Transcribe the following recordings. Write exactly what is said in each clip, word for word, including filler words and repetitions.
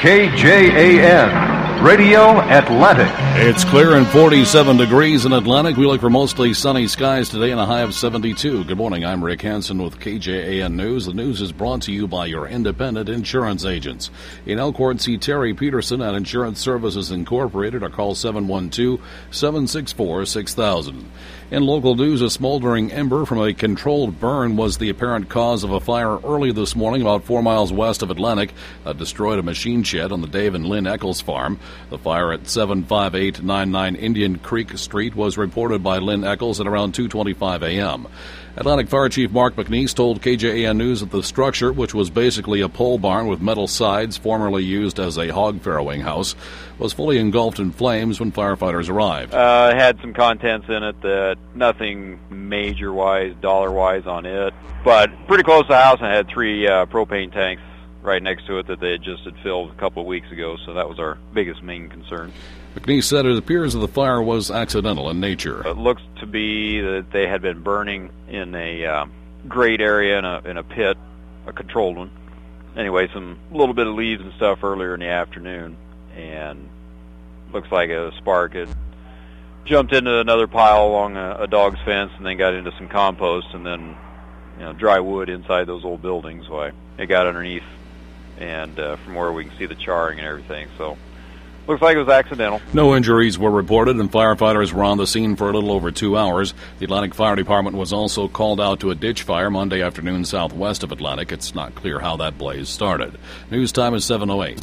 K J A N, Radio Atlantic. It's clear and forty-seven degrees in Atlantic. We look for mostly sunny skies today and a high of seventy-two. Good morning. I'm Rick Hansen with K J A N News. The news is brought to you by your independent insurance agents. In Elkhorn, see Terry Peterson at Insurance Services Incorporated or call seven one two, seven six four, six thousand. In local news, a smoldering ember from a controlled burn was the apparent cause of a fire early this morning about four miles west of Atlantic that destroyed a machine shed on the Dave and Lynn Eccles farm. The fire at seven five eight nine nine Indian Creek Street was reported by Lynn Eccles at around two twenty-five a.m. Atlantic Fire Chief Mark McNeese told K J A N News that the structure, which was basically a pole barn with metal sides formerly used as a hog farrowing house, was fully engulfed in flames when firefighters arrived. Uh, it had some contents in it that nothing major-wise, dollar-wise on it, but pretty close to the house, and it had three uh, propane tanks right next to it that they had just had filled a couple of weeks ago, so that was our biggest main concern. McNeese said it appears that the fire was accidental in nature. It looks to be that they had been burning in a uh, grate area in a, in a pit, a controlled one. Anyway, some little bit of leaves and stuff earlier in the afternoon, and looks like a spark had jumped into another pile along a, a dog's fence and then got into some compost and then, you know, dry wood inside those old buildings. So I, it got underneath, and uh, from where we can see the charring and everything. So looks like it was accidental. No injuries were reported, and firefighters were on the scene for a little over two hours. The Atlantic Fire Department was also called out to a ditch fire Monday afternoon southwest of Atlantic. It's not clear how that blaze started. News time is seven oh eight.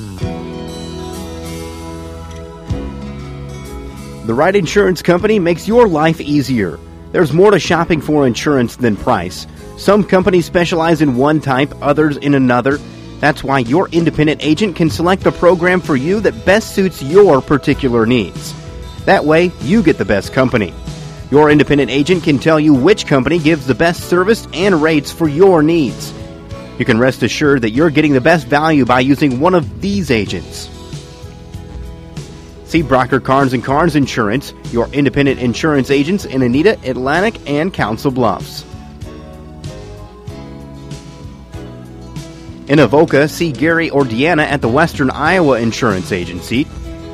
The right insurance company makes your life easier. There's more to shopping for insurance than price. Some companies specialize in one type, others in another. That's why your independent agent can select the program for you that best suits your particular needs. That way, you get the best company. Your independent agent can tell you which company gives the best service and rates for your needs. You can rest assured that you're getting the best value by using one of these agents. See Brocker Carnes and Carnes Insurance, your independent insurance agents in Anita, Atlantic, and Council Bluffs. In Avoca, see Gary or Deanna at the Western Iowa Insurance Agency.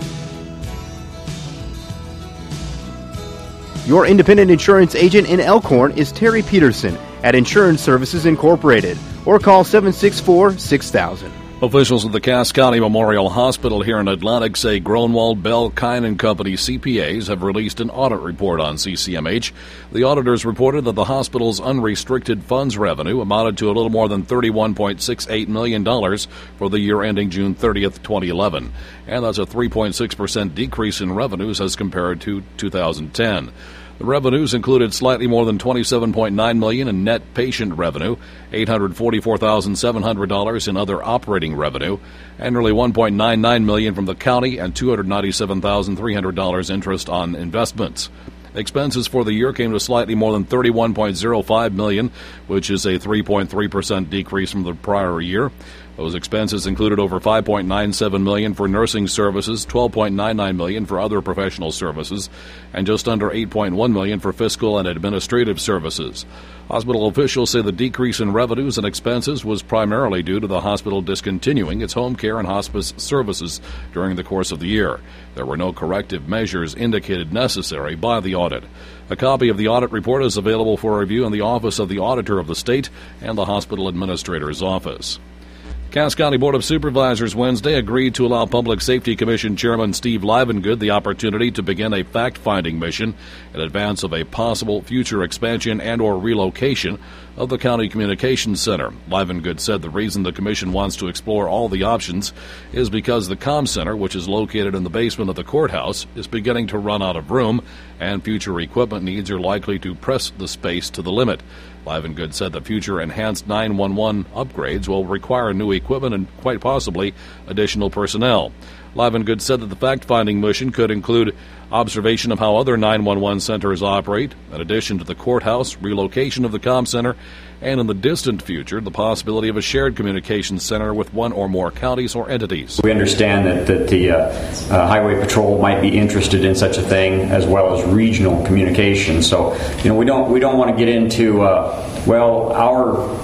Your independent insurance agent in Elkhorn is Terry Peterson at Insurance Services Incorporated, or call seven six four, six thousand. Officials at the Cass County Memorial Hospital here in Atlantic say Gronwald, Bell, Kine and Company C P As have released an audit report on C C M H. The auditors reported that the hospital's unrestricted funds revenue amounted to a little more than thirty-one point six eight million dollars for the year ending June thirtieth, twenty eleven, and that's a three point six percent decrease in revenues as compared to two thousand ten. The revenues included slightly more than twenty-seven point nine million dollars in net patient revenue, eight hundred forty-four thousand seven hundred dollars in other operating revenue, and nearly one point nine nine million dollars from the county and two hundred ninety-seven thousand three hundred dollars interest on investments. Expenses for the year came to slightly more than thirty-one point oh five million dollars, which is a three point three percent decrease from the prior year. Those expenses included over five point nine seven million dollars for nursing services, twelve point nine nine million dollars for other professional services, and just under eight point one million dollars for fiscal and administrative services. Hospital officials say the decrease in revenues and expenses was primarily due to the hospital discontinuing its home care and hospice services during the course of the year. There were no corrective measures indicated necessary by the audit. A copy of the audit report is available for review in the Office of the Auditor of the State and the Hospital Administrator's Office. Cass County Board of Supervisors Wednesday agreed to allow Public Safety Commission Chairman Steve Livengood the opportunity to begin a fact-finding mission in advance of a possible future expansion and or relocation of the County Communications Center. Livengood said the reason the commission wants to explore all the options is because the comm center, which is located in the basement of the courthouse, is beginning to run out of room, and future equipment needs are likely to press the space to the limit. Livengood said the future enhanced nine one one upgrades will require new equipment and quite possibly additional personnel. Livengood said that the fact-finding mission could include observation of how other nine one one centers operate, in addition to the courthouse, relocation of the comm center, and in the distant future, the possibility of a shared communications center with one or more counties or entities. We understand that, that the uh, uh, Highway Patrol might be interested in such a thing, as well as regional communications. So, you know, we don't we don't want to get into uh, well, our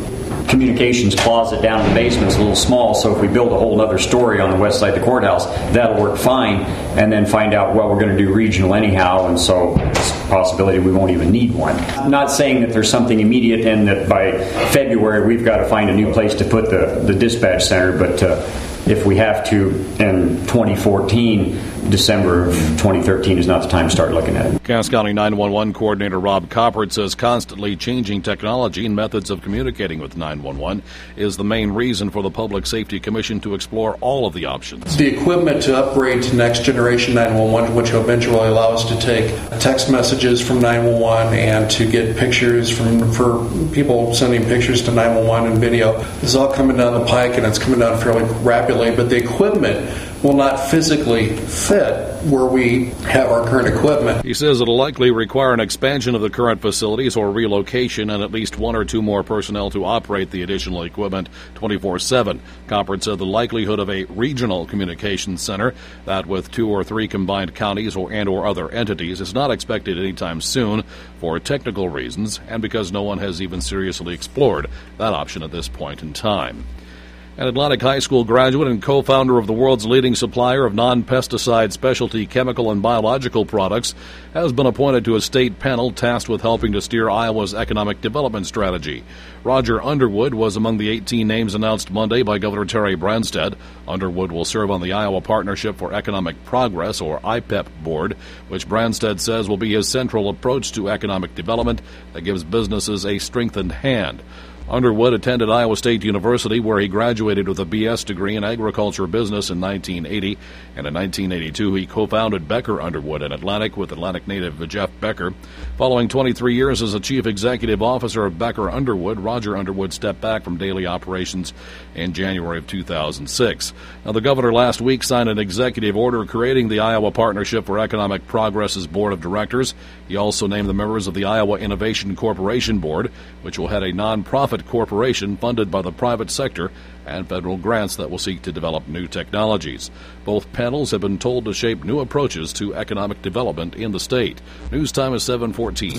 communications closet down in the basement is a little small, so if we build a whole other story on the west side of the courthouse, that'll work fine, and then find out, well, we're going to do regional anyhow, and so it's a possibility we won't even need one. I'm not saying that there's something immediate and that by February we've got to find a new place to put the, the dispatch center, but uh, if we have to in twenty fourteen, December of twenty thirteen is not the time to start looking at it. Cass County nine one one Coordinator Rob Coppert says constantly changing technology and methods of communicating with nine one one is the main reason for the Public Safety Commission to explore all of the options. The equipment to upgrade to next generation nine one one, which will eventually allow us to take text messages from nine one one and to get pictures from for people sending pictures to nine one one and video. This is all coming down the pike, and it's coming down fairly rapidly, but the equipment will not physically fit where we have our current equipment. He says it'll likely require an expansion of the current facilities or relocation and at least one or two more personnel to operate the additional equipment twenty-four seven. Coppert said the likelihood of a regional communications center, that with two or three combined counties or and or other entities, is not expected anytime soon for technical reasons and because no one has even seriously explored that option at this point in time. An Atlantic High School graduate and co-founder of the world's leading supplier of non-pesticide specialty chemical and biological products has been appointed to a state panel tasked with helping to steer Iowa's economic development strategy. Roger Underwood was among the eighteen names announced Monday by Governor Terry Branstad. Underwood will serve on the Iowa Partnership for Economic Progress, or I P E P, board, which Branstad says will be his central approach to economic development that gives businesses a strengthened hand. Underwood attended Iowa State University, where he graduated with a B S degree in agriculture business in nineteen eighty, and in nineteen eighty-two he co-founded Becker Underwood in Atlantic with Atlantic native Jeff Becker. Following twenty-three years as a chief executive officer of Becker Underwood, Roger Underwood stepped back from daily operations in January of two thousand six. Now, the governor last week signed an executive order creating the Iowa Partnership for Economic Progress's board of directors. He also named the members of the Iowa Innovation Corporation Board, which will head a nonprofit corporation funded by the private sector and federal grants that will seek to develop new technologies. Both panels have been told to shape new approaches to economic development in the state. News time is seven fourteen.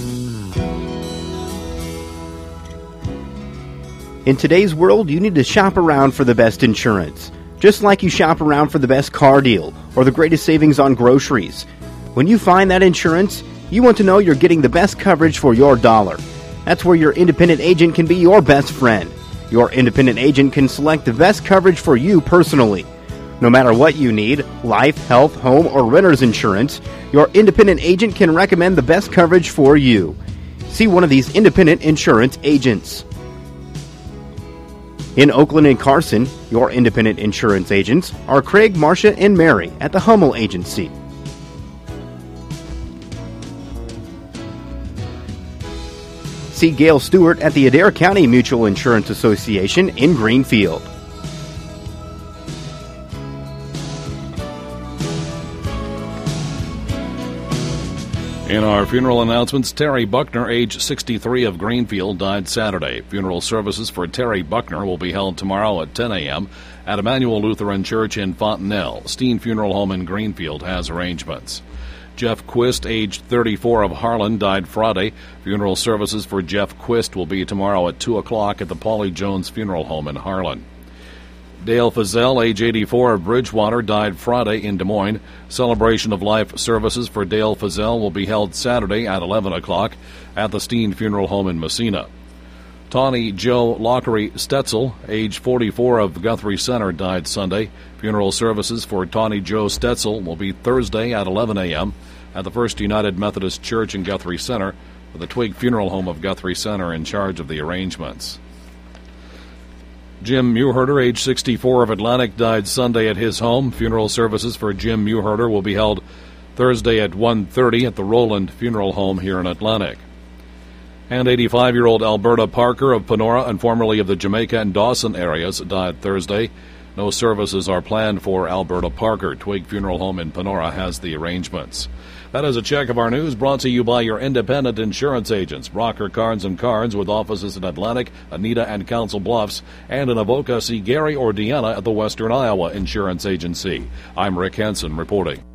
In today's world, you need to shop around for the best insurance, just like you shop around for the best car deal or the greatest savings on groceries. When you find that insurance, you want to know you're getting the best coverage for your dollar. That's where your independent agent can be your best friend. Your independent agent can select the best coverage for you personally. No matter what you need, life, health, home, or renter's insurance, your independent agent can recommend the best coverage for you. See one of these independent insurance agents. In Oakland and Carson, your independent insurance agents are Craig, Marcia, and Mary at the Hummel Agency. See Gail Stewart at the Adair County Mutual Insurance Association in Greenfield. In our funeral announcements, Terry Buckner, age sixty-three, of Greenfield, died Saturday. Funeral services for Terry Buckner will be held tomorrow at ten a.m. at Emmanuel Lutheran Church in Fontenelle. Steen Funeral Home in Greenfield has arrangements. Jeff Quist, age thirty-four, of Harlan, died Friday. Funeral services for Jeff Quist will be tomorrow at two o'clock at the Paulie Jones Funeral Home in Harlan. Dale Fazell, age eighty-four, of Bridgewater, died Friday in Des Moines. Celebration of Life services for Dale Fazell will be held Saturday at eleven o'clock at the Steen Funeral Home in Messina. Tawny Joe Lockery Stetzel, age forty-four, of Guthrie Center, died Sunday. Funeral services for Tawny Joe Stetzel will be Thursday at eleven a.m. at the First United Methodist Church in Guthrie Center, with the Twig Funeral Home of Guthrie Center in charge of the arrangements. Jim Muherter, age sixty-four, of Atlantic, died Sunday at his home. Funeral services for Jim Muherter will be held Thursday at one thirty at the Roland Funeral Home here in Atlantic. And eighty-five-year-old Alberta Parker of Panora and formerly of the Jamaica and Dawson areas died Thursday. No services are planned for Alberta Parker. Twig Funeral Home in Panora has the arrangements. That is a check of our news brought to you by your independent insurance agents, Rocker, Carnes and Carnes, with offices in Atlantic, Anita, and Council Bluffs, and in Avoca. See Gary or Deanna at the Western Iowa Insurance Agency. I'm Rick Henson reporting.